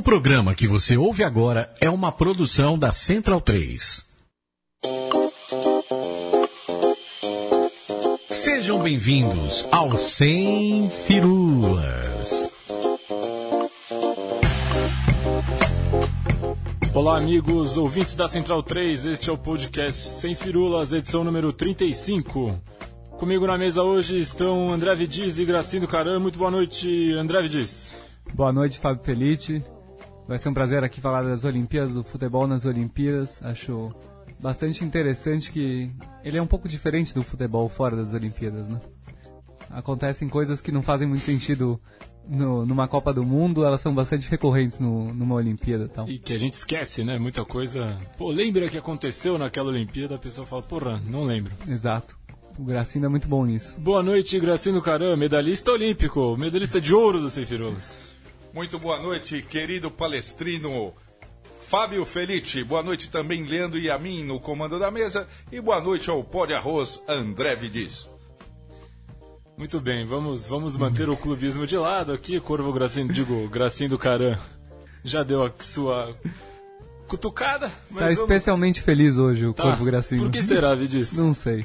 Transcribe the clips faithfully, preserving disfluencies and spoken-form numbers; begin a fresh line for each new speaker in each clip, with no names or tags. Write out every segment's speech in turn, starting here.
programa que você ouve agora é uma produção da Central três. Sejam bem-vindos ao Sem Firulas.
Olá, amigos ouvintes da Central três, este é o podcast Sem Firulas, edição número trinta e cinco. Comigo na mesa hoje estão André Vidiz e Gracindo Caram. Muito boa noite, André Vidiz.
Boa noite, Fábio Felice. Vai ser um prazer aqui falar das Olimpíadas, do futebol nas Olimpíadas. Acho bastante interessante que ele é um pouco diferente do futebol fora das Olimpíadas, né? Acontecem coisas que não fazem muito sentido no, numa Copa do Mundo, elas são bastante recorrentes no, numa Olimpíada e tal.
E que a gente esquece, né? Muita coisa. Pô, lembra que aconteceu naquela Olimpíada? A pessoa fala, porra, não lembro.
Exato. O Gracindo é muito bom nisso.
Boa noite, Gracindo Caram, medalhista olímpico, medalhista de ouro do Sem Firulas.
Muito boa noite, querido palestrino Fábio Felice. Boa noite também, Leandro e a mim no comando da mesa. E boa noite ao pó de arroz, André Vidiz.
Muito bem, vamos, vamos manter o clubismo de lado aqui. Corvo Gracindo, digo, Gracindo Caram já deu a sua cutucada.
Está vamos... especialmente feliz hoje o tá. Corvo Gracindo.
Por que será, Vidiz?
Não sei.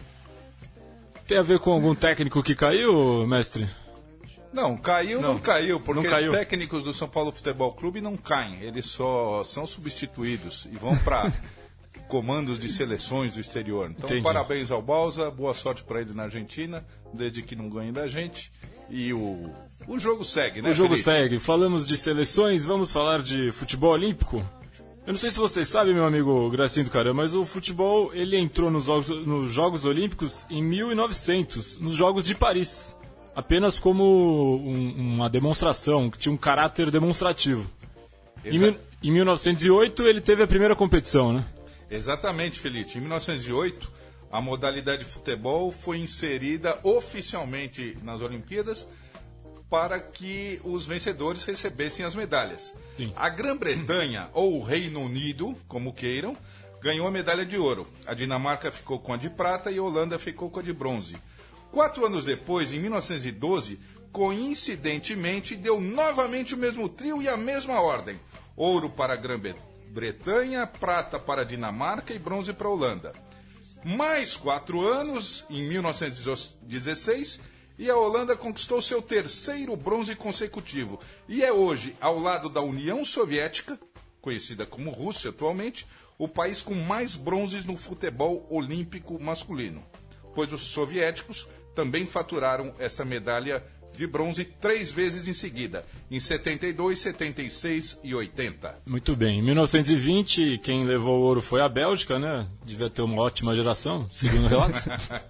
Tem a ver com algum técnico que caiu, mestre?
Não, caiu não, não caiu, porque
não caiu.
Técnicos do São Paulo Futebol Clube não caem, eles só são substituídos e vão para comandos de seleções do exterior. Então, Entendi. Parabéns ao Balsa, boa sorte para ele na Argentina, desde que não ganhe da gente. E o, o jogo segue, né,
O jogo
Felipe?
segue. Falamos de seleções, vamos falar de futebol olímpico? Eu não sei se vocês sabem, meu amigo Gracindo Caram, mas o futebol ele entrou nos Jogos, nos Jogos Olímpicos em mil e novecentos, nos Jogos de Paris. Apenas como um, uma demonstração, que tinha um caráter demonstrativo. Em, mil, em mil novecentos e oito ele teve a primeira competição, né?
Exatamente, Felipe. Em mil novecentos e oito, a modalidade de futebol foi inserida oficialmente nas Olimpíadas para que os vencedores recebessem as medalhas.
Sim.
A Grã-Bretanha, ou o Reino Unido, como queiram, ganhou a medalha de ouro. A Dinamarca ficou com a de prata e a Holanda ficou com a de bronze. Quatro anos depois, em mil novecentos e doze, coincidentemente, deu novamente o mesmo trio e a mesma ordem. Ouro para a Grã-Bretanha, prata para a Dinamarca e bronze para a Holanda. Mais quatro anos, em mil novecentos e dezesseis, e a Holanda conquistou seu terceiro bronze consecutivo. E é hoje, ao lado da União Soviética, conhecida como Rússia atualmente, o país com mais bronzes no futebol olímpico masculino. Pois os soviéticos também faturaram esta medalha de bronze três vezes em seguida, em setenta e dois, setenta e seis e oitenta.
Muito bem. Em mil novecentos e vinte, quem levou o ouro foi a Bélgica, né? Devia ter uma ótima geração, segundo o relato.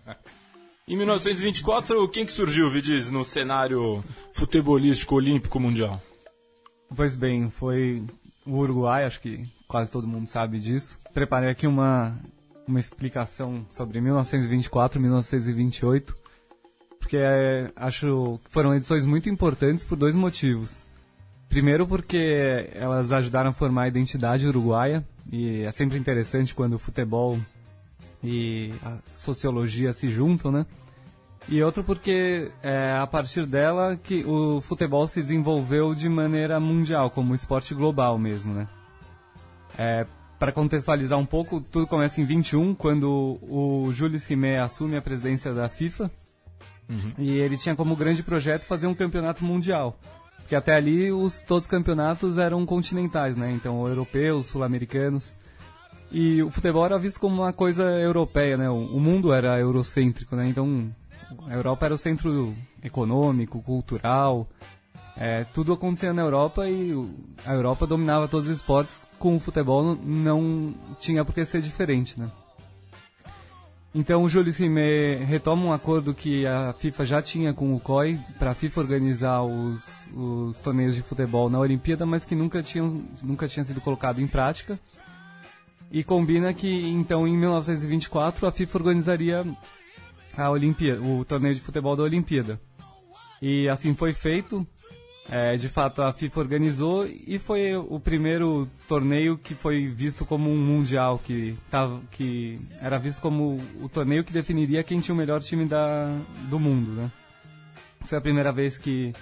Em mil novecentos e vinte e quatro, quem que surgiu, Vidiz, no cenário futebolístico olímpico mundial?
Pois bem, foi o Uruguai, acho que quase todo mundo sabe disso. Preparei aqui uma, uma explicação sobre mil novecentos e vinte e quatro e mil novecentos e vinte e oito, porque é, acho que foram edições muito importantes por dois motivos. Primeiro porque elas ajudaram a formar a identidade uruguaia, e é sempre interessante quando o futebol e a sociologia se juntam, né? E outro porque é a partir dela que o futebol se desenvolveu de maneira mundial, como esporte global mesmo, né? É, para contextualizar um pouco, tudo começa em vinte e um, quando o Jules Rimet assume a presidência da FIFA. Uhum. E ele tinha como grande projeto fazer um campeonato mundial. Porque até ali os, todos os campeonatos eram continentais, né? Então europeus, sul-americanos. E o futebol era visto como uma coisa europeia, né? O, o mundo era eurocêntrico, né? Então a Europa era o centro econômico, cultural. É, tudo acontecia na Europa e a Europa dominava todos os esportes. Com o futebol não tinha por que ser diferente, né? Então o Jules Rimet retoma um acordo que a FIFA já tinha com o C O I para a FIFA organizar os, os torneios de futebol na Olimpíada, mas que nunca tinham, nunca tinha sido colocado em prática. E combina que, então, em mil novecentos e vinte e quatro, a FIFA organizaria a Olimpíada, o torneio de futebol da Olimpíada. E assim foi feito. É, de fato, a FIFA organizou e foi o primeiro torneio que foi visto como um mundial, que, tava, que era visto como o torneio que definiria quem tinha o melhor time da, do mundo, né? Foi a primeira vez que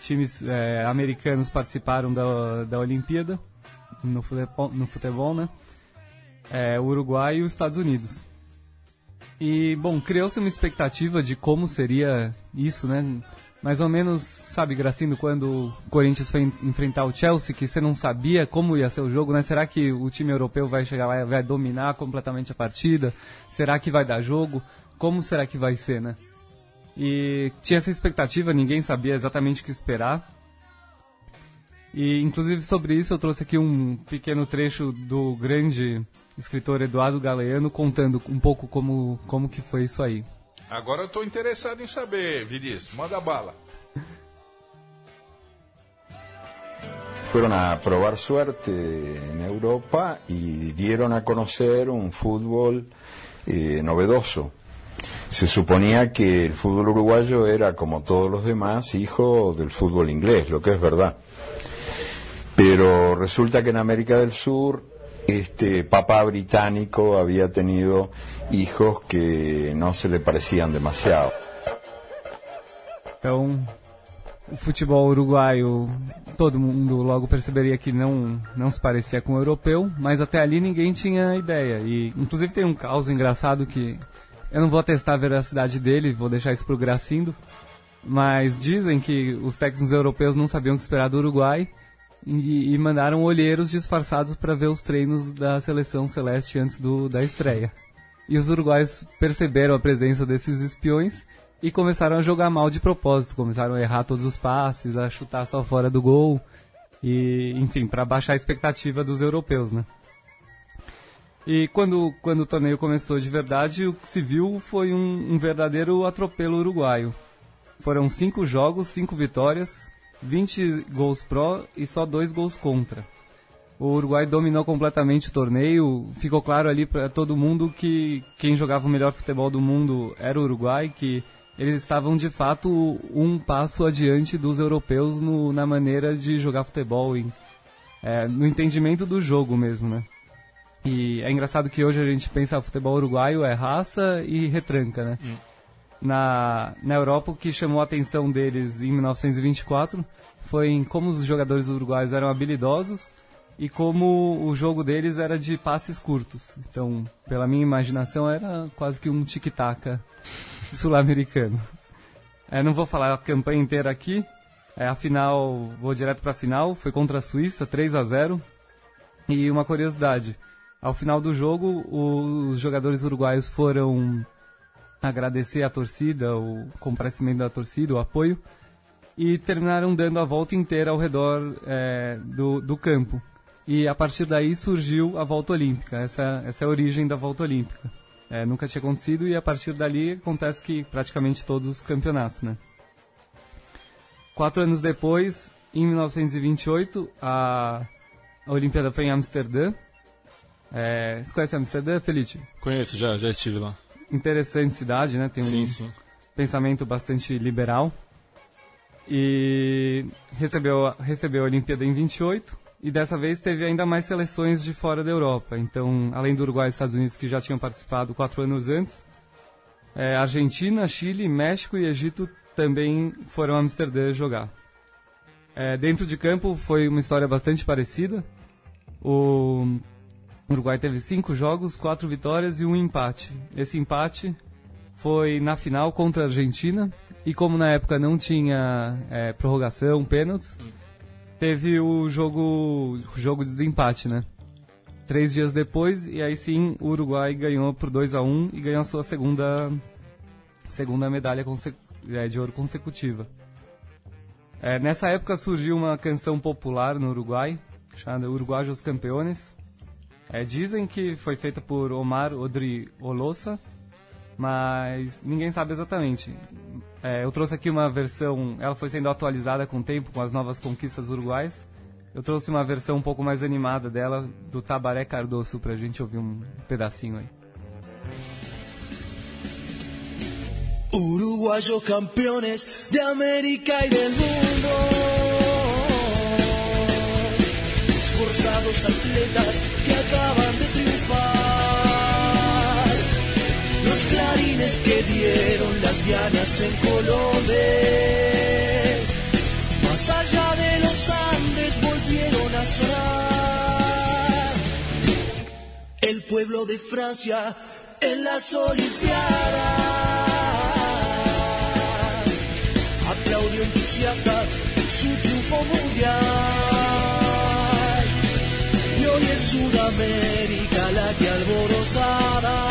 times é, americanos participaram da, da Olimpíada, no futebol, no futebol né? É, o Uruguai e os Estados Unidos. E, bom, criou-se uma expectativa de como seria isso, né? Mais ou menos, sabe, Gracindo, quando o Corinthians foi enfrentar o Chelsea, que você não sabia como ia ser o jogo, né? Será que o time europeu vai chegar lá e vai dominar completamente a partida? Será que vai dar jogo? Como será que vai ser, né? E tinha essa expectativa, ninguém sabia exatamente o que esperar. E, inclusive, sobre isso eu trouxe aqui um pequeno trecho do grande escritor Eduardo Galeano contando um pouco como, como que foi isso aí.
Agora eu estou interessado em saber, Vidis, manda bala.
Fueron a probar suerte en Europa y dieron a conocer un fútbol eh, novedoso. Se suponía que el fútbol uruguayo era, como todos los demás, hijo del fútbol inglés, lo que es verdad. Pero resulta que en América del Sur este papá británico había tenido hijos que no se le parecían demasiado.
Então, o futebol uruguaio, todo mundo logo perceberia que não, não se parecia com o europeu, mas até ali ninguém tinha ideia. E, inclusive, tem um caso engraçado que eu não vou atestar a veracidade dele, vou deixar isso pro Gracindo, mas dizem que os técnicos europeus não sabiam o que esperar do Uruguai e, e mandaram olheiros disfarçados para ver os treinos da seleção celeste antes do, da estreia. E os uruguaios perceberam a presença desses espiões e começaram a jogar mal de propósito, começaram a errar todos os passes, a chutar só fora do gol, e, enfim, para baixar a expectativa dos europeus, né? E quando, quando o torneio começou de verdade, o que se viu foi um, um verdadeiro atropelo uruguaio. Foram cinco jogos, cinco vitórias, vinte gols pró e só dois gols contra. O Uruguai dominou completamente o torneio, ficou claro ali para todo mundo que quem jogava o melhor futebol do mundo era o Uruguai, que eles estavam de fato um passo adiante dos europeus no, na maneira de jogar futebol, e, é, no entendimento do jogo mesmo, né? E é engraçado que hoje a gente pensa que o futebol uruguaio é raça e retranca, né? Hum. Na, na Europa, o que chamou a atenção deles em mil novecentos e vinte e quatro foi em como os jogadores uruguaios eram habilidosos e como o jogo deles era de passes curtos. Então, pela minha imaginação, era quase que um tic-tac sul-americano. É, não vou falar a campanha inteira aqui. É, a final, vou direto para a final, foi contra a Suíça, três a zero. E uma curiosidade, ao final do jogo, os jogadores uruguaios foram agradecer a torcida, o comparecimento da torcida, o apoio, e terminaram dando a volta inteira ao redor é, do, do campo. E a partir daí surgiu a volta olímpica, essa, essa é a origem da volta olímpica. É, nunca tinha acontecido e a partir dali acontece que praticamente todos os campeonatos, né? Quatro anos depois, em mil novecentos e vinte e oito, a, a Olimpíada foi em Amsterdã. É, você conhece Amsterdã, Felipe?
Conheço, já, já estive lá.
Interessante cidade, né? Tem um
sim, sim.
pensamento bastante liberal. E recebeu, recebeu a Olimpíada em vinte e oito. E dessa vez teve ainda mais seleções de fora da Europa. Então, além do Uruguai e Estados Unidos, que já tinham participado quatro anos antes, é, Argentina, Chile, México e Egito também foram a Amsterdã jogar. É, dentro de campo foi uma história bastante parecida. O Uruguai teve cinco jogos, quatro vitórias e um empate. Esse empate foi na final contra a Argentina. E como na época não tinha é, prorrogação, pênaltis, teve o jogo, o jogo de desempate, né? Três dias depois, e aí sim o Uruguai ganhou por dois a um e ganhou a sua segunda, segunda medalha conse- é, de ouro consecutiva. É, nessa época surgiu uma canção popular no Uruguai, chamada Uruguaios Campeones. É, dizem que foi feita por Omar Odriozola, mas ninguém sabe exatamente. É, eu trouxe aqui uma versão, ela foi sendo atualizada com o tempo, com as novas conquistas uruguaias. Eu trouxe uma versão um pouco mais animada dela, do Tabaré Cardoso, pra gente ouvir um pedacinho aí.
Uruguayos campeones de América y del mundo, esforzados atletas que acaban de triunfar, los clarines que dieron las dianas en colores, más más allá de los Andes volvieron a sonar. El pueblo de Francia en las Olimpiadas aplaudió entusiasta su triunfo mundial. Y hoy es Sudamérica la que alborozada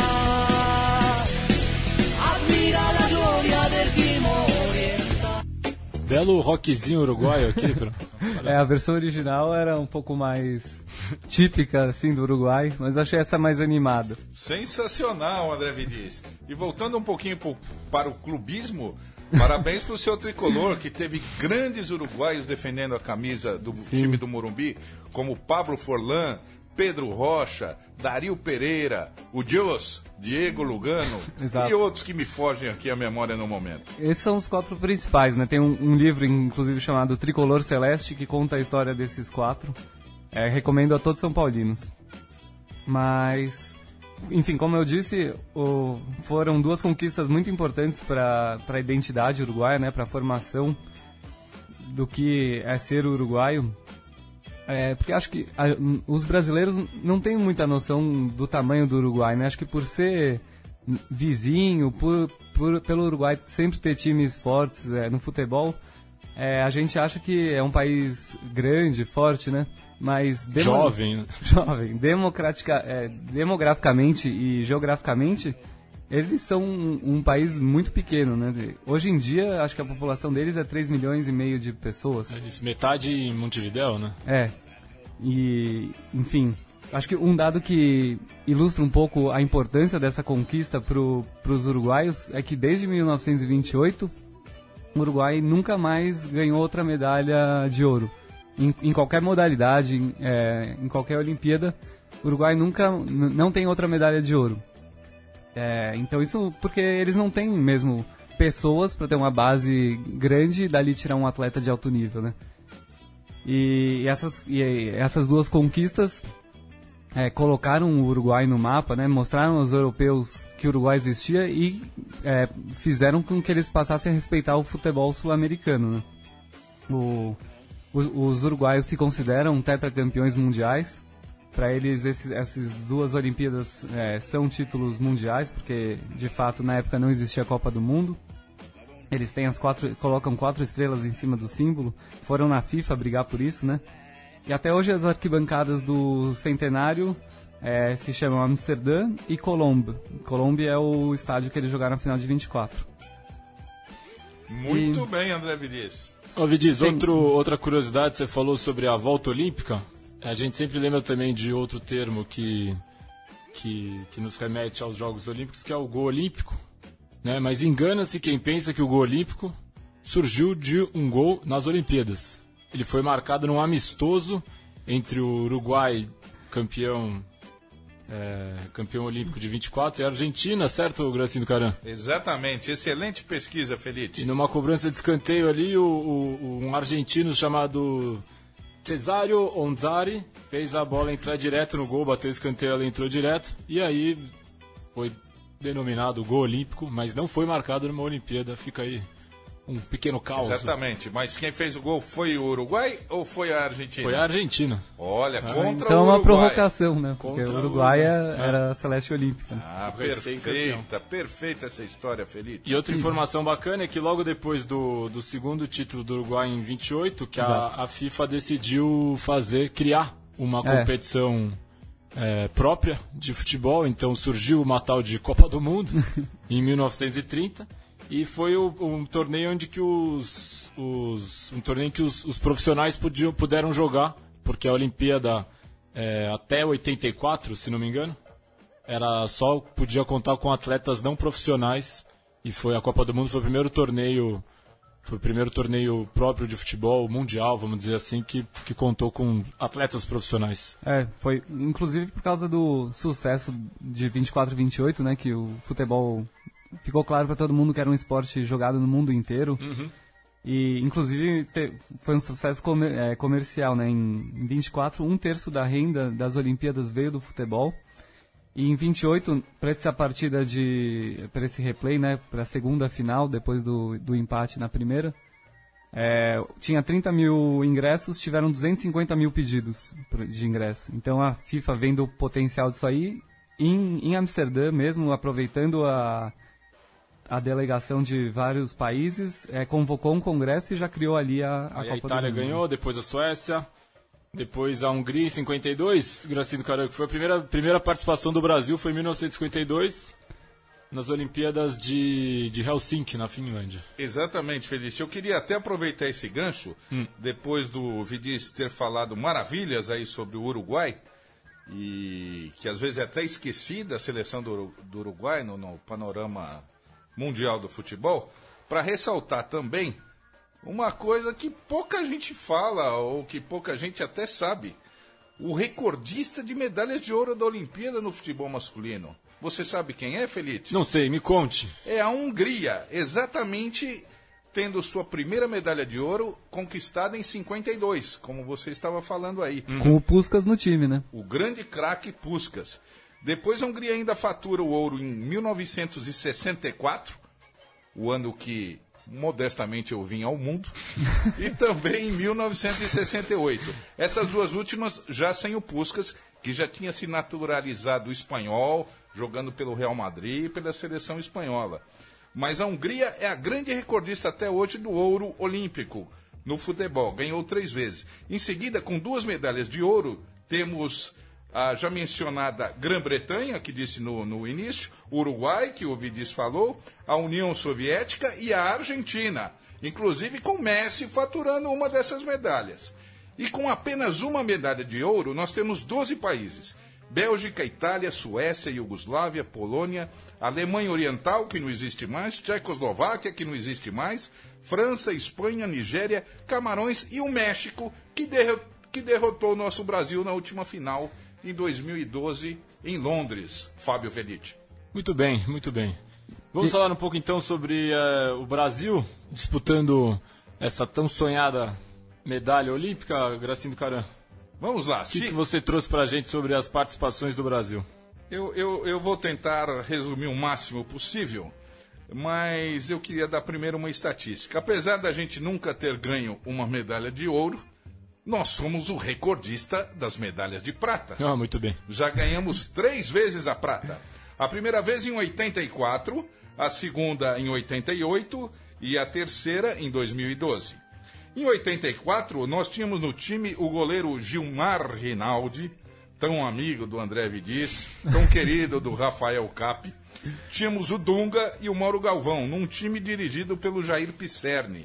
admira la gloria del Timor Oriental.
Belo rockzinho uruguaio aqui. Pra...
É, a versão original era um pouco mais típica, assim, do Uruguai, mas achei essa mais animada.
Sensacional, André Vidiz. E voltando um pouquinho pro, para o clubismo, parabéns pro seu tricolor, que teve grandes uruguaios defendendo a camisa do
Sim.
time do Morumbi, como Pablo Forlán, Pedro Rocha, Dario Pereira, o Dios, Diego Lugano
Exato.
E outros que me fogem aqui à memória no momento.
Esses são os quatro principais, né? Tem um, um livro, inclusive, chamado Tricolor Celeste, que conta a história desses quatro. É, recomendo a todos São Paulinos. Mas, enfim, como eu disse, o, foram duas conquistas muito importantes para a identidade uruguaia, né? Para a formação do que é ser uruguaio. É, porque acho que a, os brasileiros não têm muita noção do tamanho do Uruguai, né? Acho que por ser vizinho, por, por, pelo Uruguai sempre ter times fortes é, no futebol, é, a gente acha que é um país grande, forte, né? Mas demo...
Jovem, né?
Jovem. Democrática, é, demograficamente e geograficamente, eles são um, um país muito pequeno, né? Hoje em dia, acho que a população deles é três milhões e meio de pessoas.
É isso, metade em Montevidéu, né?
É. E, enfim, acho que um dado que ilustra um pouco a importância dessa conquista para os uruguaios é que desde mil novecentos e vinte e oito, o Uruguai nunca mais ganhou outra medalha de ouro. Em, em qualquer modalidade, em, é, em qualquer Olimpíada, o Uruguai nunca n- não tem outra medalha de ouro. É, então isso porque eles não têm mesmo pessoas para ter uma base grande e dali tirar um atleta de alto nível, né? E essas, e essas duas conquistas é, colocaram o Uruguai no mapa, né? Mostraram aos europeus que o Uruguai existia e é, fizeram com que eles passassem a respeitar o futebol sul-americano, né? O, os, os uruguaios se consideram tetracampeões mundiais. Para eles, esses, essas duas Olimpíadas é, são títulos mundiais, porque de fato na época não existia a Copa do Mundo. Eles têm as quatro, colocam quatro estrelas em cima do símbolo, foram na FIFA brigar por isso, né? E até hoje as arquibancadas do centenário é, se chamam Amsterdã e Colombe. Colombe é o estádio que eles jogaram na final de vinte e quatro.
Muito
E...
bem, André Vidiz.
Ô, Vidiz,
Tem-
outro, outra curiosidade, você falou sobre a volta olímpica. A gente sempre lembra também de outro termo que, que, que nos remete aos Jogos Olímpicos, que é o gol olímpico. Né? Mas engana-se quem pensa que o gol olímpico surgiu de um gol nas Olimpíadas. Ele foi marcado num amistoso entre o Uruguai, campeão, é, campeão olímpico de vinte e quatro, e a Argentina, certo, Gracinho do Caran?
Exatamente. Excelente pesquisa,
E
Felite.
numa cobrança de escanteio ali, o, o- um argentino chamado Cesário Onzari fez a bola entrar direto no gol, bateu o escanteio, ela entrou direto, e aí foi denominado gol olímpico, mas não foi marcado numa Olimpíada. Fica aí um pequeno caos.
Exatamente. Mas quem fez o gol foi o Uruguai ou foi a Argentina?
Foi a Argentina.
Olha, contra
Então é
o
uma
Uruguai.
provocação, né? Porque
Contra
o Uruguai
o-
é- era a Celeste Olímpica.
Ah,
O recém-campeão.
perfeita, perfeita essa história, Felite.
E outra informação bacana é que logo depois do, do segundo título do Uruguai em vinte e oito, que a, a FIFA decidiu fazer, criar uma
É.
competição é, própria de futebol. Então surgiu uma tal de Copa do Mundo em mil novecentos e trinta e foi o, um torneio onde que os, os um torneio em que os, os profissionais podiam, puderam jogar, porque a Olimpíada é, até oitenta e quatro, se não me engano, era só podia contar com atletas não profissionais, e foi a Copa do Mundo, foi o primeiro torneio, foi o primeiro torneio próprio de futebol mundial, vamos dizer assim, que, que contou com atletas profissionais.
É, foi inclusive por causa do sucesso de vinte e quatro e vinte e oito, né, que o futebol ficou claro para todo mundo que era um esporte jogado no mundo inteiro. E inclusive te, foi um sucesso comer, é, comercial, né? Em, em vinte e quatro, um terço da renda das Olimpíadas veio do futebol. E em vinte e oito, para essa partida de, para esse replay, né, para a segunda final depois do, do empate na primeira, É, tinha trinta mil ingressos, tiveram duzentos e cinquenta mil pedidos de ingresso. Então a FIFA, vendo o potencial disso aí, em, em Amsterdã mesmo, aproveitando a, a delegação de vários países, é, convocou um congresso e já criou ali a, a
Aí
Copa
a Itália
do Mundo.
ganhou, depois a Suécia, depois a Hungria em cinquenta e dois, Gracindo Caranco, que foi a primeira, primeira participação do Brasil, foi em mil novecentos e cinquenta e dois, nas Olimpíadas de, de Helsinki, na Finlândia.
Exatamente, Feliz. Eu queria até aproveitar esse gancho, hum. depois do Vidic ter falado maravilhas aí sobre o Uruguai, e que às vezes é até esquecida a seleção do, do Uruguai no, no panorama mundial do futebol, para ressaltar também uma coisa que pouca gente fala, ou que pouca gente até sabe. O recordista de medalhas de ouro da Olimpíada no futebol masculino. Você sabe quem é, Felipe?
Não sei, me conte.
É a Hungria, exatamente tendo sua primeira medalha de ouro conquistada em cinquenta e dois, como você estava falando aí.
Uhum. Com o Puskás no time, né?
O grande craque Puskás. Depois a Hungria ainda fatura o ouro em mil novecentos e sessenta e quatro, o ano que modestamente eu vim ao mundo, e também em mil novecentos e sessenta e oito. Essas duas últimas já sem o Puskás, que já tinha se naturalizado espanhol, jogando pelo Real Madrid e pela seleção espanhola. Mas a Hungria é a grande recordista até hoje do ouro olímpico no futebol. Ganhou três vezes. Em seguida, com duas medalhas de ouro, temos a já mencionada Grã-Bretanha, que disse no, no início, o Uruguai, que o Vidic falou, a União Soviética e a Argentina. Inclusive com Messi faturando uma dessas medalhas. E com apenas uma medalha de ouro, nós temos doze países. Bélgica, Itália, Suécia, Iugoslávia, Polônia, Alemanha Oriental, que não existe mais, Tchecoslováquia, que não existe mais, França, Espanha, Nigéria, Camarões e o México, que, derro- que derrotou o nosso Brasil na última final em dois mil e doze, em Londres. Fábio Felice.
Muito bem, muito bem. Vamos e... falar um pouco então sobre uh, o Brasil disputando essa tão sonhada medalha olímpica, Gracindo Caran.
Vamos lá.
O que, se... que você trouxe para a gente sobre as participações do Brasil?
Eu, eu, eu vou tentar resumir o máximo possível, mas eu queria dar primeiro uma estatística. Apesar da gente nunca ter ganho uma medalha de ouro, nós somos o recordista das medalhas de prata.
Ah, muito bem.
Já ganhamos três vezes a prata. A primeira vez em oitenta e quatro, a segunda em oitenta e oito e a terceira em dois mil e doze. Em oitenta e quatro, nós tínhamos no time o goleiro Gilmar Rinaldi, tão amigo do André Vidic, tão querido do Rafael Cap. Tínhamos o Dunga e o Mauro Galvão, num time dirigido pelo Jair Pisserni.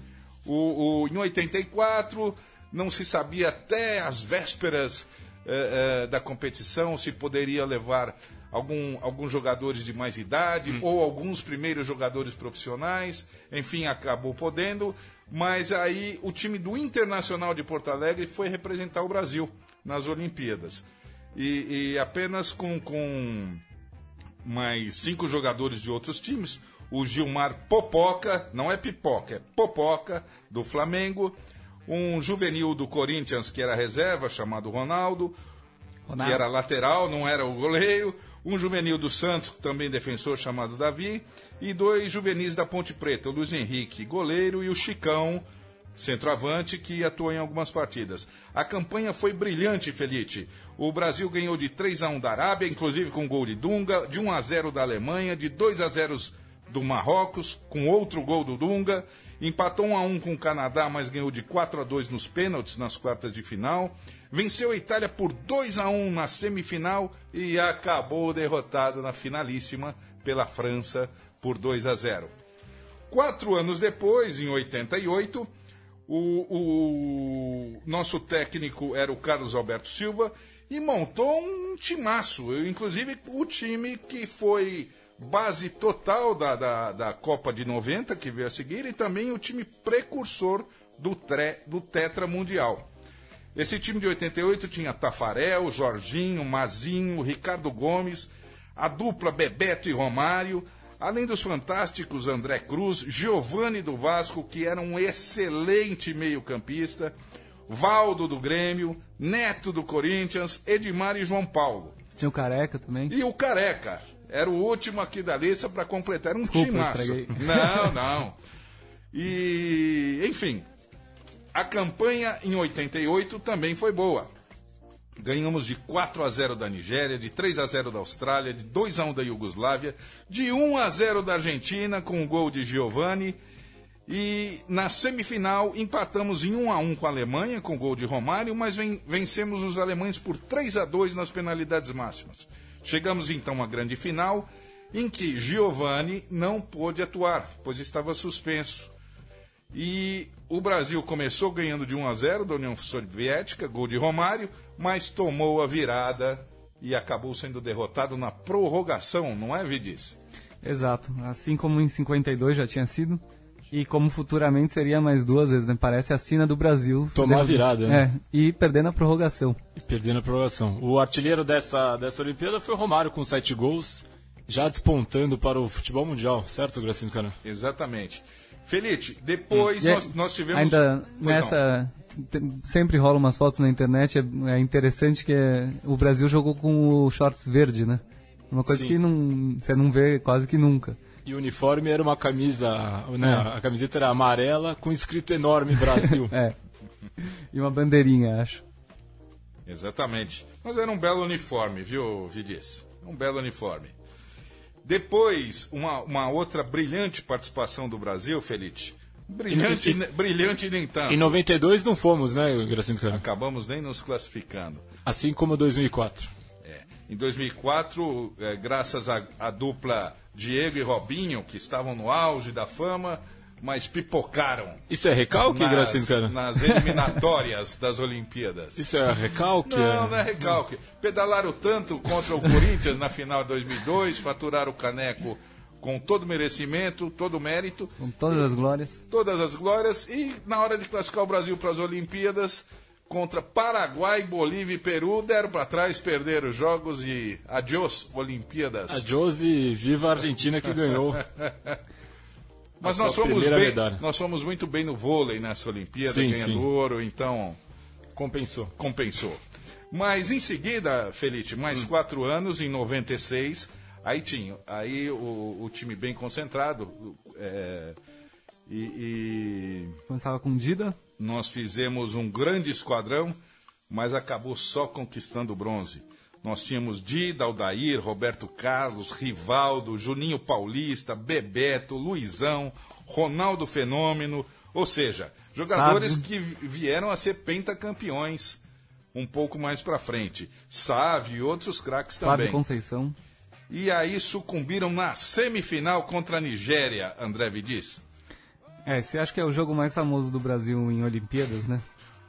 O, o, em oitenta e quatro, não se sabia até as vésperas eh, eh, da competição se poderia levar algum, alguns jogadores de mais idade hum. ou alguns primeiros jogadores profissionais. Enfim, acabou podendo. Mas aí o time do Internacional de Porto Alegre foi representar o Brasil nas Olimpíadas. E, e apenas com, com mais cinco jogadores de outros times, o Gilmar Popoca, não é pipoca, é Popoca, do Flamengo, um juvenil do Corinthians, que era reserva, chamado Ronaldo, Ronaldo, que era lateral, não era o goleiro, um juvenil do Santos, também defensor, chamado Davi, e dois juvenis da Ponte Preta, o Luiz Henrique, goleiro, e o Chicão, centroavante, que atuou em algumas partidas. A campanha foi brilhante, Felice. O Brasil ganhou de três a um da Arábia, inclusive com gol de Dunga, de um a zero da Alemanha, de dois a zero do Marrocos, com outro gol do Dunga, empatou um a um com o Canadá, mas ganhou de quatro a dois nos pênaltis nas quartas de final, venceu a Itália por dois a um na semifinal e acabou derrotado na finalíssima pela França por dois a zero. Quatro anos depois, em oitenta e oito, o, o nosso técnico era o Carlos Alberto Silva e montou um timaço, inclusive o time que foi base total da, da, da Copa de noventa, que veio a seguir, e também o time precursor do, tre, do Tetra Mundial. Esse time de oitenta e oito tinha Tafarel, Jorginho, Mazinho, Ricardo Gomes, a dupla Bebeto e Romário, além dos fantásticos André Cruz, Giovani do Vasco, que era um excelente meio-campista, Valdo do Grêmio, Neto do Corinthians, Edmar e João Paulo.
Tinha o Careca também.
E o Careca. Era o último aqui da lista para completar um
Desculpa,
timaço.
estraguei.
Não, não. E, enfim, a campanha em oitenta e oito também foi boa. Ganhamos de quatro a zero da Nigéria, de três a zero da Austrália, de dois a um da Iugoslávia, de um a zero da Argentina com o gol de Giovani. E na semifinal empatamos em um a um com a Alemanha, com o gol de Romário, mas ven- vencemos os alemães por três a dois nas penalidades máximas. Chegamos então à grande final, em que Giovani não pôde atuar, pois estava suspenso. E o Brasil começou ganhando de um a zero da União Soviética, gol de Romário, mas tomou a virada e acabou sendo derrotado na prorrogação, não é, Vidiz?
Exato, assim como em cinquenta e dois já tinha sido, e como futuramente seria mais duas vezes, né? Parece a sina do Brasil.
Tomar a virada, né?
É, e perder na prorrogação.
E perder na prorrogação. O artilheiro dessa, dessa Olimpíada foi o Romário, com sete gols, já despontando para o futebol mundial, certo, Gracindo Caramba?
Exatamente. Felite, depois
E
nós, nós tivemos...
Ainda
Pois
nessa... te- Sempre rola umas fotos na internet, é, é interessante que é, o Brasil jogou com o shorts verde, né? Uma coisa
Sim.
que não, você não vê quase que nunca.
E o uniforme era uma camisa, né?
É.
A camiseta era amarela com escrito enorme Brasil.
É. E uma bandeirinha, acho.
Exatamente. Mas era um belo uniforme, viu, Vidiz? Um belo uniforme. Depois, uma, uma outra brilhante participação do Brasil, Felite. Brilhante,
E-
ne- brilhante nem tanto.
Em noventa e dois não fomos, né, Gracindo Caramba?
Acabamos nem nos classificando.
Assim como dois mil e quatro.
É. Em dois mil e quatro, é, graças à à dupla Diego e Robinho, que estavam no auge da fama, mas pipocaram
Isso é recalque,
nas,
Gracindo Caramba?
nas eliminatórias das Olimpíadas.
Isso é recalque?
Não, não é recalque. Pedalaram tanto contra o Corinthians na final de dois mil e dois, faturaram o caneco com todo merecimento, todo mérito,
Com todas as glórias.
todas as glórias, e na hora de classificar o Brasil para as Olimpíadas, contra Paraguai, Bolívia e Peru, deram para trás, perderam os jogos e adiós, Olimpíadas.
A Josi, viva a Argentina que ganhou.
Mas
a
nós
sua
fomos,
primeira
bem,
medalha.
nós fomos muito bem no vôlei nessa Olimpíada,
Sim,
ganhando
sim.
ouro, então
Compensou.
compensou. Mas em seguida, Felite, mais quatro anos, em noventa e seis, aí tinha, aí o, o time bem concentrado, é, e, e
Começava com Dida.
nós fizemos um grande esquadrão, mas acabou só conquistando o bronze. Nós tínhamos Dida, Aldair, Roberto Carlos, Rivaldo, Juninho Paulista, Bebeto, Luizão, Ronaldo Fenômeno, ou seja, jogadores
Sávio.
que vi- vieram a ser pentacampeões um pouco mais pra frente. Sávio e outros craques
Flávio
também.
Conceição.
E aí sucumbiram na semifinal contra a Nigéria, André Vidiz.
É, você acha que é o jogo mais famoso do Brasil em Olimpíadas, né?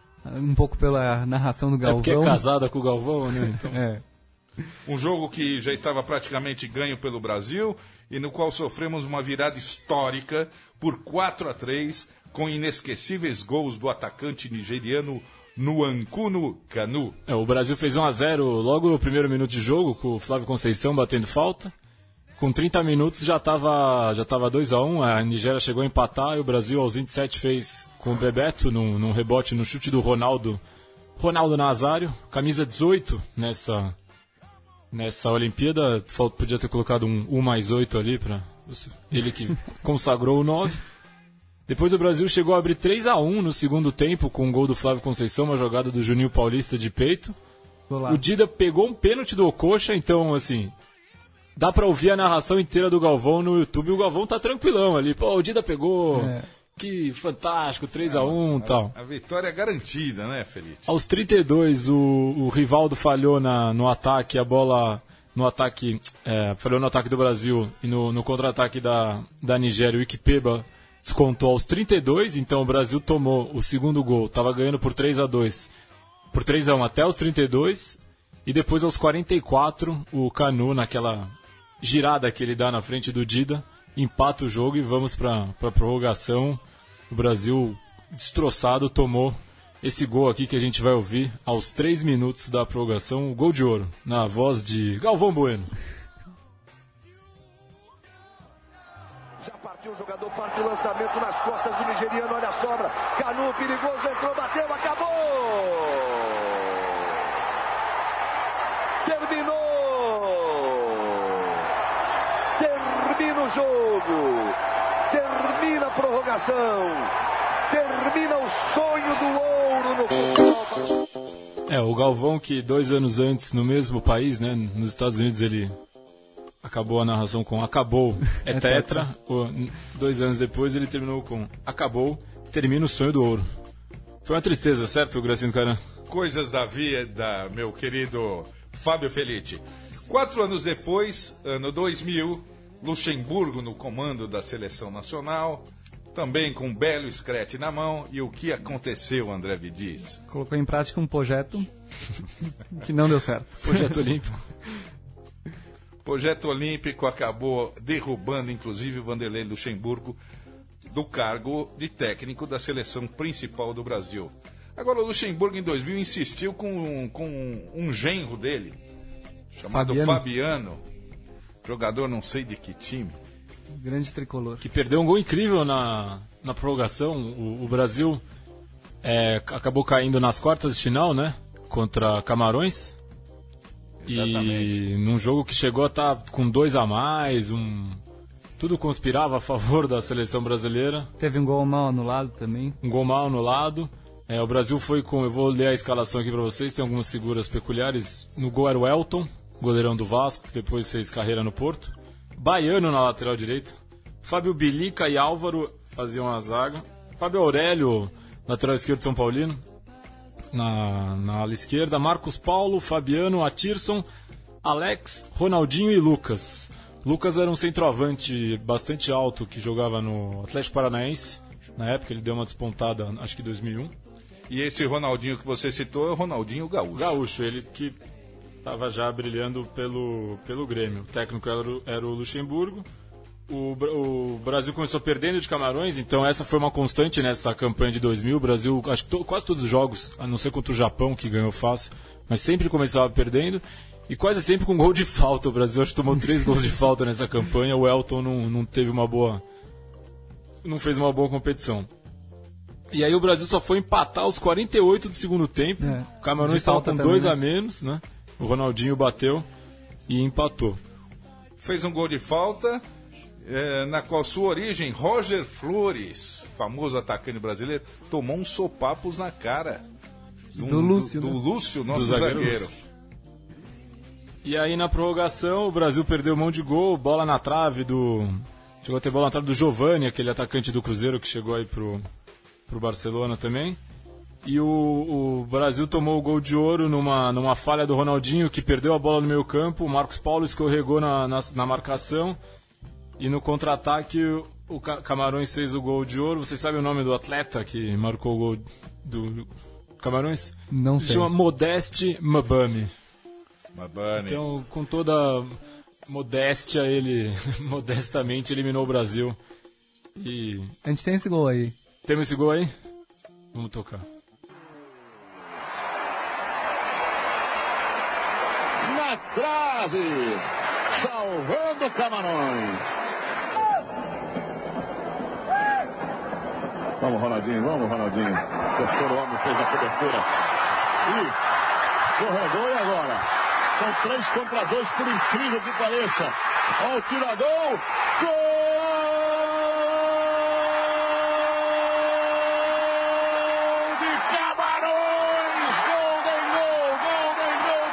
Um pouco pela narração do
É
Galvão.
porque é casada com o Galvão, né? Então,
É.
Um jogo que já estava praticamente ganho pelo Brasil e no qual sofremos uma virada histórica por quatro a três, com inesquecíveis gols do atacante nigeriano Nwankunu Kanu.
é, o Brasil fez um a zero logo no primeiro minuto de jogo, com o Flávio Conceição batendo falta. Com trinta minutos já estava já tava dois a um, a Nigéria chegou a empatar e o Brasil aos vinte e sete fez com o Bebeto num, num rebote no chute do Ronaldo, Ronaldo Nazário, camisa dezoito nessa, nessa Olimpíada, fal- podia ter colocado um um mais oito ali para ele que consagrou o nove. Depois o Brasil chegou a abrir três a um no segundo tempo com um gol do Flávio Conceição, uma jogada do Juninho Paulista de peito.
Golaço.
O Dida pegou um pênalti do Ococha, então, assim, dá pra ouvir a narração inteira do Galvão no YouTube. E o Galvão tá tranquilão ali. Pô, o Dida pegou.
É.
Que fantástico, três a um e tal.
A vitória é garantida, né, Felipe?
Aos trinta e dois, o, o Rivaldo falhou na, no ataque, a bola no ataque, é, falhou no ataque do Brasil e no, no contra-ataque da, da Nigéria. O Ikpeba descontou aos trinta e dois, então o Brasil tomou o segundo gol, estava ganhando por três a dois, por três a um até os trinta e dois, e depois aos quarenta e quatro, o Kanu, naquela girada que ele dá na frente do Dida, empata o jogo e vamos para a prorrogação. O Brasil, destroçado, tomou esse gol aqui que a gente vai ouvir aos três minutos da prorrogação, o gol de ouro, na voz de Galvão Bueno.
Já partiu o jogador, parte o lançamento nas costas do nigeriano, olha a sobra. Kanu, perigoso, entrou, bateu, acabou! Terminou! Termina o jogo! Termina a prorrogação. Termina o sonho do ouro no futebol.
É, o Galvão, que dois anos antes, no mesmo país, né, nos Estados Unidos, ele acabou a narração com acabou, é, é tetra. tetra. O, dois anos depois ele terminou com acabou, termina o sonho do ouro. Foi uma tristeza, certo, Gracindo Caran?
Coisas da vida, meu querido Fábio Felitti. Quatro anos depois, ano dois mil, Luxemburgo no comando da seleção nacional, também com um belo scratch na mão. E o que aconteceu, André Vidiz?
Colocou em prática um projeto que não deu certo.
Projeto Olímpico.
Projeto Olímpico acabou derrubando, inclusive, o Vanderlei Luxemburgo do cargo de técnico da seleção principal do Brasil. Agora, o Luxemburgo, em dois mil, insistiu com, com um genro dele, chamado Fabiano. Fabiano, jogador não sei de que time.
Grande tricolor.
Que perdeu um gol incrível na, na prorrogação. O, o Brasil é, acabou caindo nas quartas de final, né? Contra Camarões. Exatamente. E num jogo que chegou a estar com dois a mais, um... tudo conspirava a favor da seleção brasileira.
Teve um gol mal anulado também.
Um gol mal anulado. É, o Brasil foi com... Eu vou ler a escalação aqui pra vocês, tem algumas figuras peculiares. No gol era o Elton, goleirão do Vasco, que depois fez carreira no Porto. Baiano na lateral direita. Fábio Bilica e Álvaro faziam a zaga. Fábio Aurélio, lateral esquerdo São Paulino, na, na ala esquerda. Marcos Paulo, Fabiano, Atirson, Alex, Ronaldinho e Lucas. Lucas era um centroavante bastante alto que jogava no Atlético Paranaense. Na época ele deu uma despontada, acho que em dois mil e um.
E esse Ronaldinho que você citou é o Ronaldinho Gaúcho.
Gaúcho, ele que estava já brilhando pelo, pelo Grêmio. O técnico era, era o Luxemburgo. O, o Brasil começou perdendo de Camarões, então essa foi uma constante nessa campanha de dois mil. O Brasil, acho que to, quase todos os jogos, a não ser contra o Japão, que ganhou fácil, mas sempre começava perdendo. E quase sempre com gol de falta. O Brasil acho que tomou três gols de falta nessa campanha. O Elton não, não teve uma boa... não fez uma boa competição. E aí o Brasil só foi empatar aos quarenta e oito do segundo tempo. É, o Camarões estava com dois a menos, né? O Ronaldinho bateu e empatou.
Fez um gol de falta, é, na qual sua origem, Roger Flores, famoso atacante brasileiro, tomou uns sopapos na cara.
Do, do Lúcio.
Do, do
né?
Lúcio, nosso
do zagueiro.
zagueiro.
E aí na prorrogação o Brasil perdeu mão de gol, bola na trave do... Chegou a ter bola na trave do Giovani, aquele atacante do Cruzeiro que chegou aí pro, pro Barcelona também. E o, o Brasil tomou o gol de ouro numa, numa falha do Ronaldinho, que perdeu a bola no meio campo. O Marcos Paulo escorregou na, na, na marcação. E no contra-ataque o, o Camarões fez o gol de ouro. Vocês sabem o nome do atleta que marcou o gol do Camarões?
Não sei.
Se chama Modeste Mbami.
Mbami.
Então, com toda... modéstia, ele modestamente eliminou o Brasil. E...
a gente tem esse gol aí.
Temos esse gol aí? Vamos tocar.
Na trave, salvando Camarões. Vamos, Ronaldinho, vamos, Ronaldinho. O terceiro homem fez a cobertura. E escorregou, e agora? São três contra dois, por incrível que pareça. Olha o tirador. Gol de Camarões! Golden gol, golden gol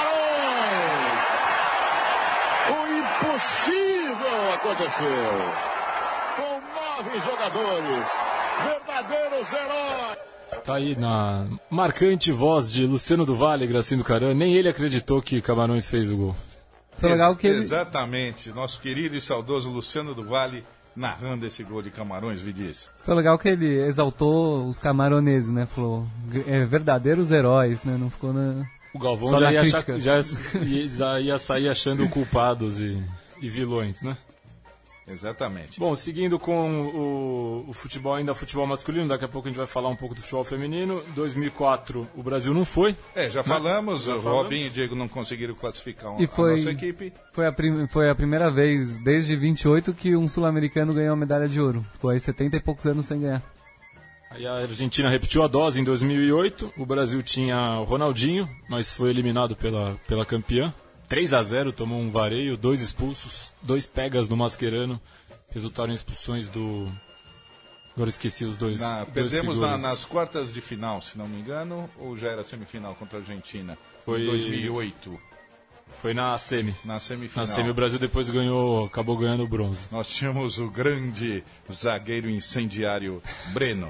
de Camarões! O impossível aconteceu. Com nove jogadores, verdadeiros heróis.
Tá aí na marcante voz de Luciano do Vale, Gracindo Caran. Nem ele acreditou que Camarões fez o gol.
Foi legal que ele...
Exatamente. Nosso querido e saudoso Luciano do Vale narrando esse gol de Camarões, Vidiz.
Foi legal que ele exaltou os camaroneses, né? Falou, é, verdadeiros heróis, né? Não ficou na...
O Galvão já ia, achar, já, já ia sair achando culpados e, e vilões, né?
Exatamente.
Bom, seguindo com o, o futebol, ainda futebol masculino, daqui a pouco a gente vai falar um pouco do futebol feminino. dois mil e quatro o Brasil não foi.
É, já falamos, já o falamos. Robinho e o Diego não conseguiram classificar
e foi,
a nossa equipe.
Foi a, prim, foi a primeira vez, desde vinte e oito, que um sul-americano ganhou a medalha de ouro. Ficou aí setenta e poucos anos sem ganhar.
Aí a Argentina repetiu a dose em dois mil e oito. O Brasil tinha o Ronaldinho, mas foi eliminado pela, pela campeã. três a zero, tomou um vareio, dois expulsos, dois pegas no Mascherano. resultaram em expulsões do... Agora esqueci os dois.
Na,
dois
perdemos na,
figuras.
nas quartas de final, se não me engano, ou já era semifinal contra a Argentina?
Foi
em dois mil e oito.
Foi na semi.
Na semifinal.
Na semi o Brasil depois ganhou, acabou ganhando o bronze.
Nós tínhamos o grande zagueiro incendiário Breno.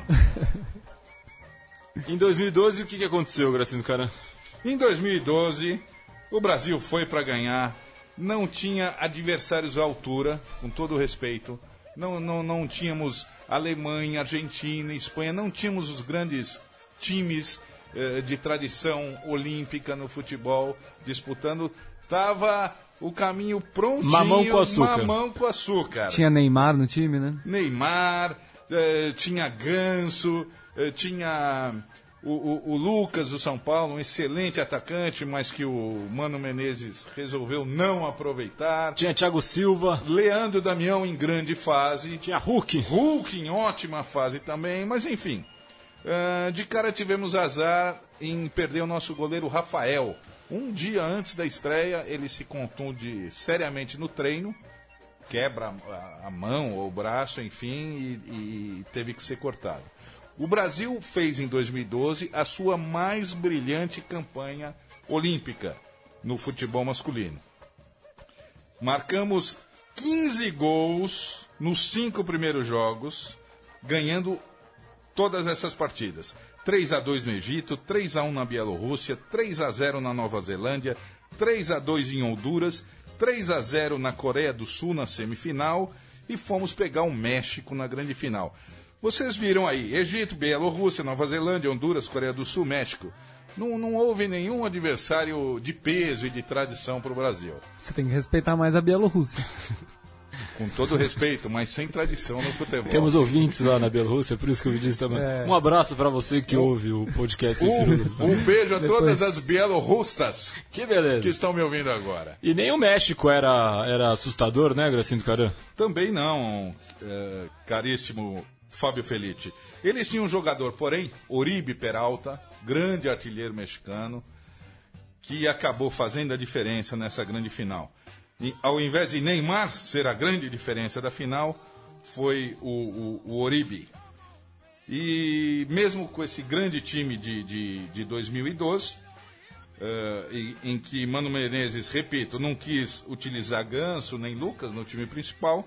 Em dois mil e doze, o que, que aconteceu, Gracindo Caran?
Em dois mil e doze, o Brasil foi para ganhar, não tinha adversários à altura, com todo o respeito. Não, não, não tínhamos Alemanha, Argentina, Espanha, não tínhamos os grandes times eh, de tradição olímpica no futebol disputando. Tava o caminho prontinho,
mamão com açúcar.
Mamão com açúcar.
Tinha Neymar no time, né?
Neymar, eh, tinha Ganso, eh, tinha o, o, o Lucas do São Paulo, um excelente atacante, mas que o Mano Menezes resolveu não aproveitar.
Tinha Thiago Silva.
Leandro Damião em grande fase.
Tinha Hulk.
Hulk em ótima fase também, mas enfim. Uh, de cara tivemos azar em perder o nosso goleiro Rafael. Um dia antes da estreia, ele se contunde seriamente no treino, quebra a, a mão ou o braço, enfim, e, e teve que ser cortado. O Brasil fez em dois mil e doze a sua mais brilhante campanha olímpica no futebol masculino. Marcamos quinze gols nos cinco primeiros jogos, ganhando todas essas partidas. três a dois no Egito, três a um na Bielorrússia, três a zero na Nova Zelândia, três a dois em Honduras, três a zero na Coreia do Sul na semifinal e fomos pegar o México na grande final. Vocês viram aí, Egito, Bielorrússia, Nova Zelândia, Honduras, Coreia do Sul, México. Não, não houve nenhum adversário de peso e de tradição para o Brasil.
Você tem que respeitar mais a Bielorrússia.
Com todo respeito, mas sem tradição no futebol.
Temos ouvintes lá na Bielorrússia, por isso que eu disse também. É. Um abraço para você que ouve o podcast.
Um, um beijo a Depois. todas as bielorrussas
que beleza.
que estão me ouvindo agora.
E nem o México era, era assustador, né, Gracindo Caran?
Também não, é, caríssimo Fábio Felitti. Eles tinham um jogador, porém, Oribe Peralta, grande artilheiro mexicano, que acabou fazendo a diferença nessa grande final. E, ao invés de Neymar ser a grande diferença da final, foi o, o, o Oribe. E mesmo com esse grande time de, de, de dois mil e doze, uh, em, em que Mano Menezes, repito, não quis utilizar Ganso nem Lucas no time principal,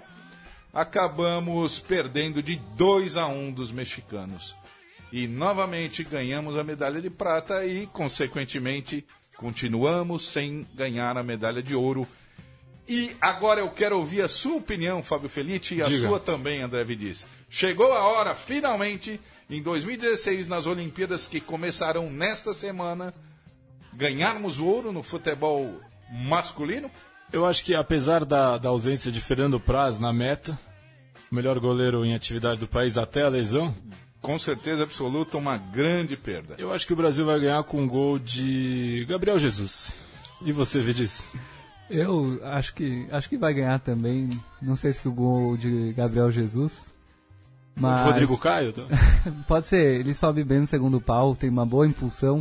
acabamos perdendo de dois a um dos mexicanos. E novamente ganhamos a medalha de prata e, consequentemente, continuamos sem ganhar a medalha de ouro. E agora eu quero ouvir a sua opinião, Fábio Felitti, e a
Diga.
sua também, André Vidiz. Chegou a hora, finalmente, em dois mil e dezesseis, nas Olimpíadas que começarão nesta semana, ganharmos o ouro no futebol masculino?
Eu acho que apesar da, da ausência de Fernando Praz na meta, o melhor goleiro em atividade do país até a lesão,
com certeza absoluta, uma grande perda.
Eu acho que o Brasil vai ganhar com um gol de Gabriel Jesus. E você, Vidiz?
Eu acho que acho que vai ganhar também. Não sei se o gol de Gabriel Jesus. Mas...
O Rodrigo Caio? Tá?
Pode ser, ele sobe bem no segundo pau, tem uma boa impulsão.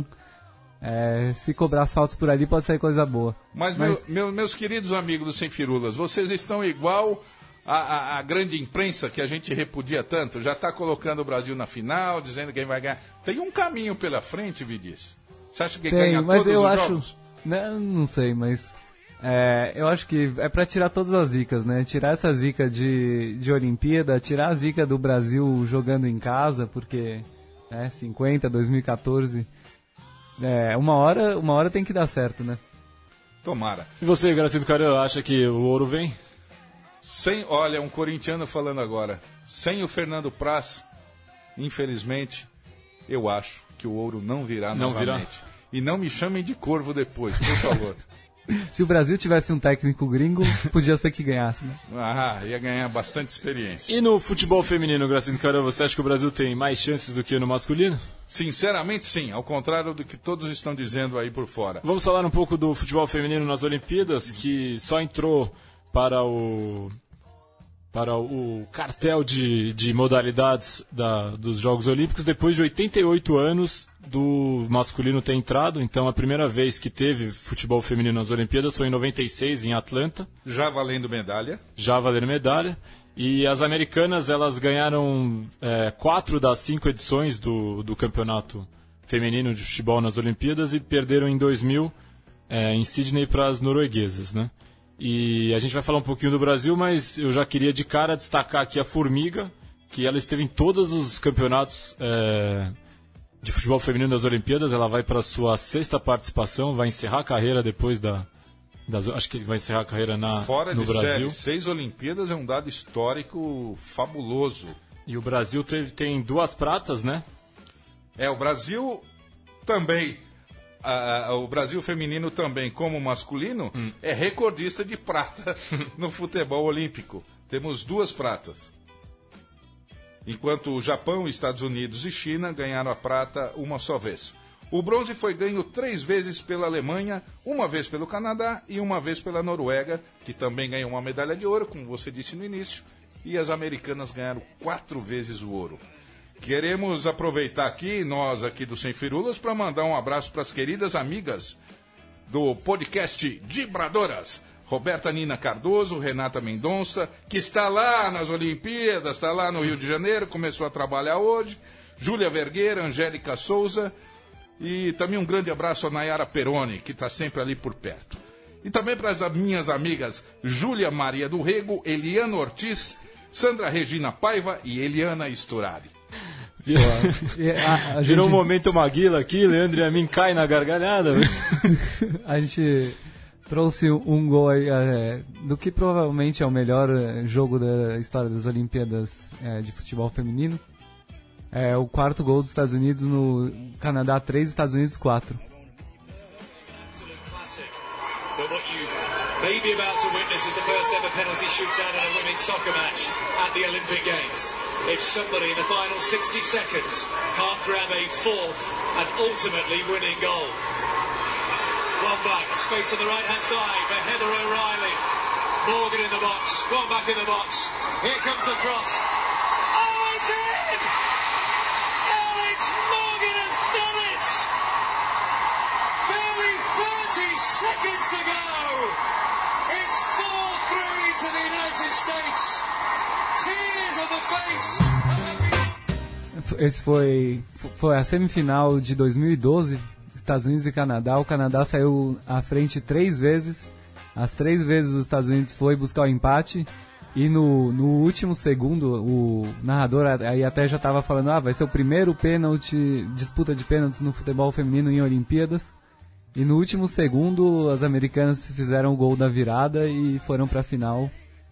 É, se cobrar saltos por ali pode sair coisa boa.
Mas, mas... Meu, meu, meus queridos amigos do Sem Firulas, vocês estão igual a, a, a grande imprensa que a gente repudia tanto. Já está colocando o Brasil na final, dizendo quem vai ganhar. Tem um caminho pela frente, Vidiz. Você acha que
tem,
ganha
mas
todos
eu
os
acho,
jogos?
Não, não sei, mas... É, eu acho que é pra tirar todas as zicas, né? Tirar essa zica de, de Olimpíada, tirar a zica do Brasil jogando em casa, porque né, cinquenta, dois mil e quatorze, é, uma hora, uma hora tem que dar certo, né?
Tomara.
E você, Gracindo Caran, acha que o ouro vem?
Sem, olha, um corintiano falando agora. Sem o Fernando Praz, infelizmente, eu acho que o ouro não virá
não
novamente.
Virá.
E não me chamem de corvo depois, por favor.
Se o Brasil tivesse um técnico gringo, podia ser que ganhasse, né?
Ah, ia ganhar bastante experiência.
E no futebol feminino, Gracindo Caran, você acha que o Brasil tem mais chances do que no masculino?
Sinceramente, sim. Ao contrário do que todos estão dizendo aí por fora.
Vamos falar um pouco do futebol feminino nas Olimpíadas, que só entrou para o... para o cartel de, de modalidades da, dos Jogos Olímpicos depois de oitenta e oito anos do masculino ter entrado. Então a primeira vez que teve futebol feminino nas Olimpíadas foi em noventa e seis em Atlanta.
Já valendo medalha.
Já valendo medalha. E as americanas, elas ganharam é, quatro das cinco edições do, do campeonato feminino de futebol nas Olimpíadas e perderam em dois mil é, em Sydney para as norueguesas, né? E a gente vai falar um pouquinho do Brasil, mas eu já queria de cara destacar aqui a Formiga, que ela esteve em todos os campeonatos é, de futebol feminino das Olimpíadas. Ela vai para a sua sexta participação, vai encerrar a carreira depois da... Das, acho que vai encerrar a carreira na,
Fora
no
de
Brasil.
Série, seis Olimpíadas é um dado histórico fabuloso.
E o Brasil teve, tem duas pratas, né?
É, o Brasil também... Uh, o Brasil feminino também, como masculino, hum. é recordista de prata no futebol olímpico. Temos duas pratas. Enquanto o Japão, Estados Unidos e China ganharam a prata uma só vez. O bronze foi ganho três vezes pela Alemanha, uma vez pelo Canadá e uma vez pela Noruega, que também ganhou uma medalha de ouro, como você disse no início, e as americanas ganharam quatro vezes o ouro. Queremos aproveitar aqui, nós aqui do Sem Firulas, para mandar um abraço para as queridas amigas do podcast Vibradoras. Roberta Nina Cardoso, Renata Mendonça, que está lá nas Olimpíadas, está lá no Rio de Janeiro, começou a trabalhar hoje. Júlia Vergueira, Angélica Souza e também um grande abraço a Nayara Peroni, que está sempre ali por perto. E também para as minhas amigas Júlia Maria do Rego, Eliana Ortiz, Sandra Regina Paiva e Eliana Sturari.
a, a
Virou
gente...
um momento Maguila aqui, Leandro e a mim cai na gargalhada.
A gente trouxe um gol aí, é, do que provavelmente é o melhor jogo da história das Olimpíadas é, de futebol feminino. É o quarto gol dos Estados Unidos no Canadá três, Estados Unidos quatro.
May be about to witness is the first ever penalty shootout in a women's soccer match at the Olympic Games. If somebody in the final sixty seconds can't grab a fourth and ultimately winning goal. One back, space on the right hand side for Heather O'Reilly. Morgan in the box, one back in the box. Here comes the cross. Oh, it's in! Alex Morgan has done it! Barely thirty seconds to go! It's four three to the United States. Tears on the face.
Esse foi, foi a semifinal de dois mil e doze, Estados Unidos e Canadá. O Canadá saiu à frente três vezes. As três vezes os Estados Unidos foi buscar o empate. E no, no último segundo, o narrador aí até já estava falando, ah, vai ser o primeiro pênalti, disputa de pênaltis no futebol feminino em Olimpíadas. E no último segundo, as americanas fizeram o gol da virada e foram para a final,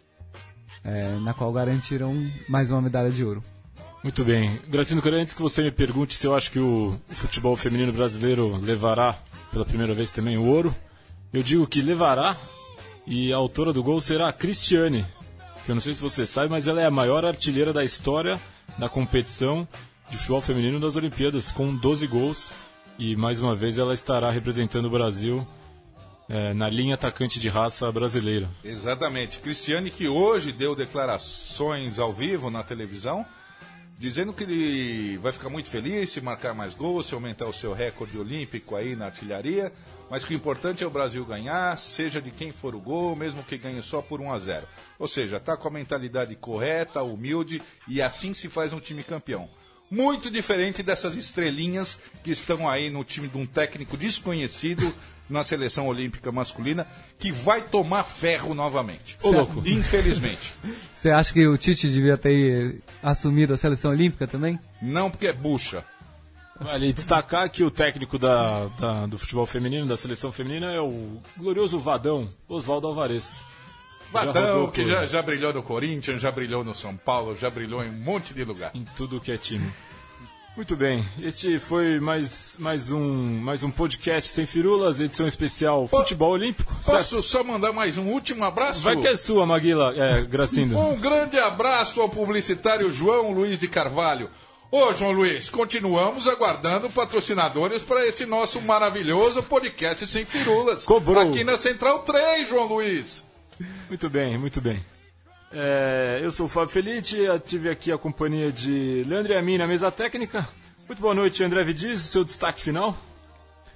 é, na qual garantiram mais uma medalha de ouro.
Muito bem. Gracindo, antes que você me pergunte se eu acho que o futebol feminino brasileiro levará pela primeira vez também o ouro, eu digo que levará, e a autora do gol será a Cristiane, que eu não sei se você sabe, mas ela é a maior artilheira da história da competição de futebol feminino das Olimpíadas, com doze gols. E mais uma vez ela estará representando o Brasil é, na linha atacante de raça brasileira.
Exatamente. Cristiane, que hoje deu declarações ao vivo na televisão, dizendo que ele vai ficar muito feliz se marcar mais gols, se aumentar o seu recorde olímpico aí na artilharia, mas que o importante é o Brasil ganhar, seja de quem for o gol, mesmo que ganhe só por um a zero. Ou seja, está com a mentalidade correta, humilde, e assim se faz um time campeão. Muito diferente dessas estrelinhas que estão aí no time de um técnico desconhecido na seleção olímpica masculina, que vai tomar ferro novamente.
Ô, louco.
Infelizmente.
Você acha que o Tite devia ter assumido a seleção olímpica também?
Não, porque é bucha.
Vale destacar que o técnico da, da, do futebol feminino, da seleção feminina, é o glorioso Vadão, Oswaldo Alvarez.
Vadão, que já, já brilhou no Corinthians, já brilhou no São Paulo, já brilhou em um monte de lugar.
Em tudo que é time. Muito bem, este foi mais, mais, um, mais um podcast Sem Firulas, edição especial Futebol Olímpico.
Posso
certo?
só mandar mais um último abraço?
Vai que é sua, Maguila, é, Gracindo.
Um grande abraço ao publicitário João Luiz de Carvalho. Ô, João Luiz, continuamos aguardando patrocinadores para esse nosso maravilhoso podcast Sem Firulas.
Cobrou.
Aqui na Central três, João Luiz.
Muito bem, muito bem. É, eu sou o Fábio Felite, tive aqui a companhia de Leandro e a mim na mesa técnica. Muito boa noite, André Vidiz, seu destaque final.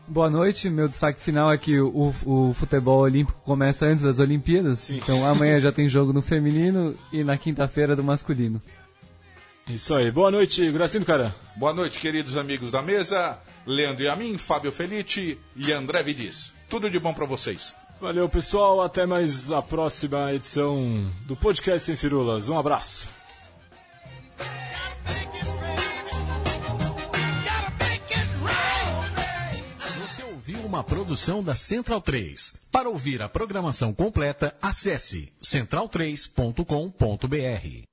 Boa noite, meu destaque final é que o, o futebol olímpico começa antes das Olimpíadas, Sim. Então amanhã já tem jogo no feminino e na quinta-feira do masculino.
Isso aí, boa noite, Gracindo Caram.
Boa noite, queridos amigos da mesa, Leandro e a mim, Fábio Felice e André Vidiz. Tudo de bom para vocês.
Valeu, pessoal, até mais a próxima edição do Podcast Sem Firulas. Um abraço.
Uma produção da Central três. Para ouvir a programação completa, acesse central três ponto com ponto br.